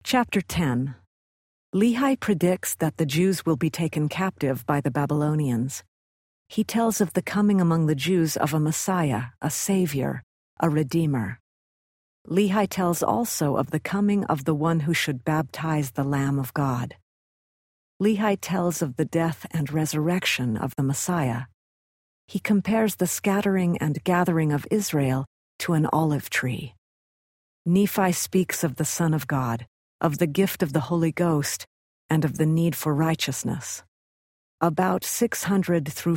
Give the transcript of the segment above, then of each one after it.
Chapter 10. Lehi predicts that the Jews will be taken captive by the Babylonians. He tells of the coming among the Jews of a Messiah, a Savior, a Redeemer. Lehi tells also of the coming of the one who should baptize the Lamb of God. Lehi tells of the death and resurrection of the Messiah. He compares the scattering and gathering of Israel to an olive tree. Nephi speaks of the Son of God, of the gift of the Holy Ghost, and of the need for righteousness. About 600 through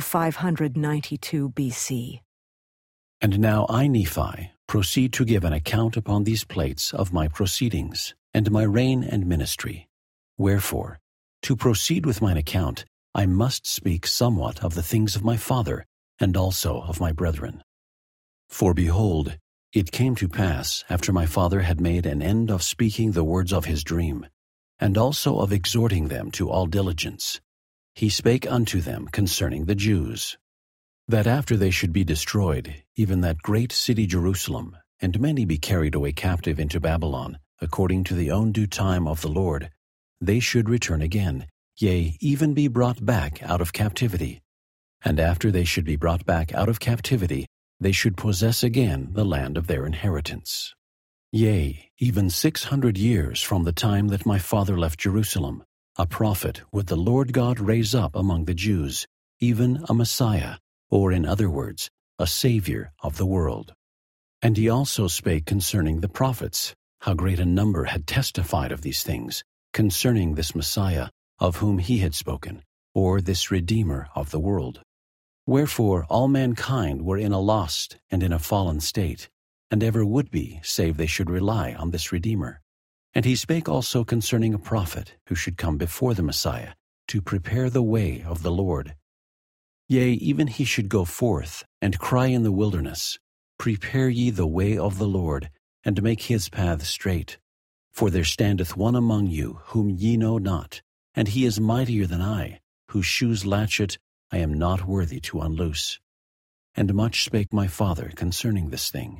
592 BC. And now I, Nephi, proceed to give an account upon these plates of my proceedings, and my reign and ministry. Wherefore, to proceed with mine account, I must speak somewhat of the things of my father, and also of my brethren. For behold, it came to pass, after my father had made an end of speaking the words of his dream, and also of exhorting them to all diligence, he spake unto them concerning the Jews, that after they should be destroyed, even that great city Jerusalem, and many be carried away captive into Babylon, according to the own due time of the Lord, they should return again, yea, even be brought back out of captivity. And after they should be brought back out of captivity, they should possess again the land of their inheritance. Yea, even 600 years from the time that my father left Jerusalem, a prophet would the Lord God raise up among the Jews, even a Messiah, or in other words, a Savior of the world. And he also spake concerning the prophets, how great a number had testified of these things, concerning this Messiah, of whom he had spoken, or this Redeemer of the world. Wherefore all mankind were in a lost and in a fallen state, and ever would be, save they should rely on this Redeemer. And he spake also concerning a prophet who should come before the Messiah, to prepare the way of the Lord. Yea, even he should go forth, and cry in the wilderness, Prepare ye the way of the Lord, and make his path straight. For there standeth one among you, whom ye know not, and he is mightier than I, whose shoes latchet I am not worthy to unloose. And much spake my father concerning this thing.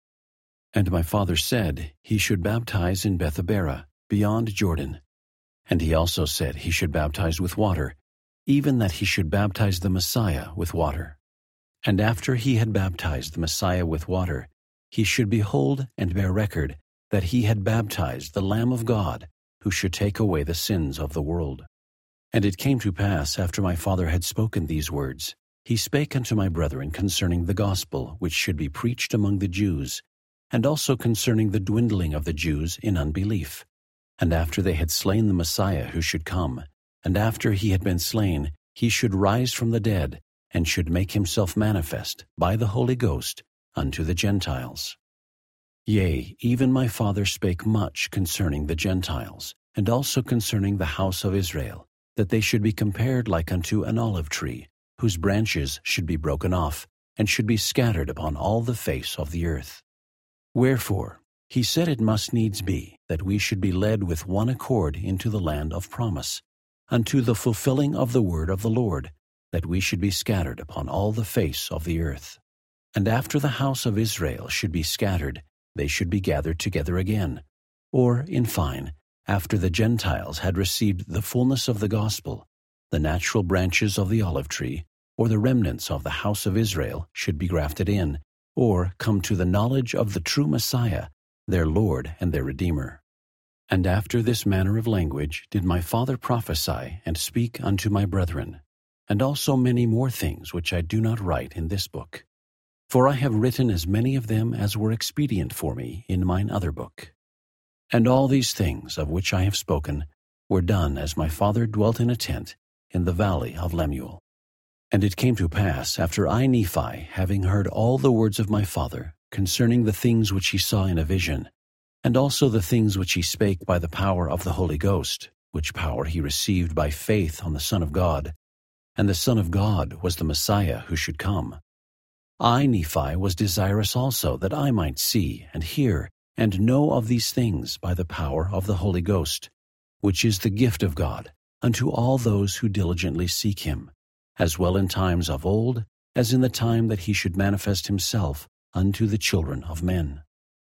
And my father said, he should baptize in Bethabara, beyond Jordan. And he also said he should baptize with water, even that he should baptize the Messiah with water. And after he had baptized the Messiah with water, he should behold and bear record that he had baptized the Lamb of God, who should take away the sins of the world. And it came to pass, after my father had spoken these words, he spake unto my brethren concerning the gospel which should be preached among the Jews, and also concerning the dwindling of the Jews in unbelief. And after they had slain the Messiah who should come, and after he had been slain, he should rise from the dead, and should make himself manifest by the Holy Ghost unto the Gentiles. Yea, even my father spake much concerning the Gentiles, and also concerning the house of Israel, that they should be compared like unto an olive tree, whose branches should be broken off, and should be scattered upon all the face of the earth. Wherefore, he said it must needs be that we should be led with one accord into the land of promise, unto the fulfilling of the word of the Lord, that we should be scattered upon all the face of the earth. And after the house of Israel should be scattered, they should be gathered together again. Or, in fine, after the Gentiles had received the fullness of the gospel, the natural branches of the olive tree, or the remnants of the house of Israel, should be grafted in, or come to the knowledge of the true Messiah, their Lord and their Redeemer. And after this manner of language did my father prophesy and speak unto my brethren, and also many more things which I do not write in this book. For I have written as many of them as were expedient for me in mine other book. And all these things of which I have spoken were done as my father dwelt in a tent in the valley of Lemuel. And it came to pass, after I, Nephi, having heard all the words of my father concerning the things which he saw in a vision, and also the things which he spake by the power of the Holy Ghost, which power he received by faith on the Son of God, and the Son of God was the Messiah who should come. I, Nephi, was desirous also that I might see and hear and know of these things by the power of the Holy Ghost, which is the gift of God unto all those who diligently seek him, as well in times of old as in the time that he should manifest himself unto the children of men.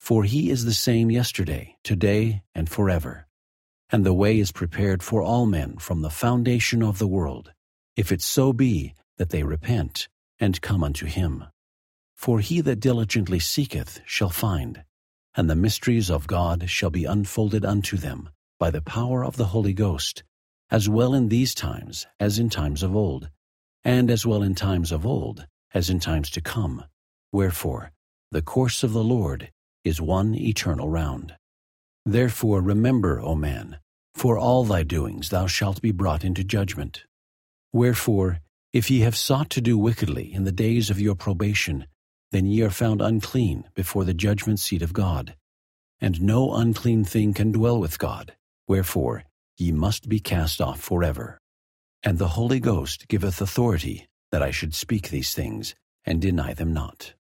For he is the same yesterday, today, and forever. And the way is prepared for all men from the foundation of the world, if it so be that they repent and come unto him. For he that diligently seeketh shall find, and the mysteries of God shall be unfolded unto them by the power of the Holy Ghost, as well in these times as in times of old, and as well in times of old as in times to come. Wherefore, the course of the Lord is one eternal round. Therefore remember, O man, for all thy doings thou shalt be brought into judgment. Wherefore, if ye have sought to do wickedly in the days of your probation, then ye are found unclean before the judgment seat of God. And no unclean thing can dwell with God, wherefore ye must be cast off forever. And the Holy Ghost giveth authority that I should speak these things, and deny them not.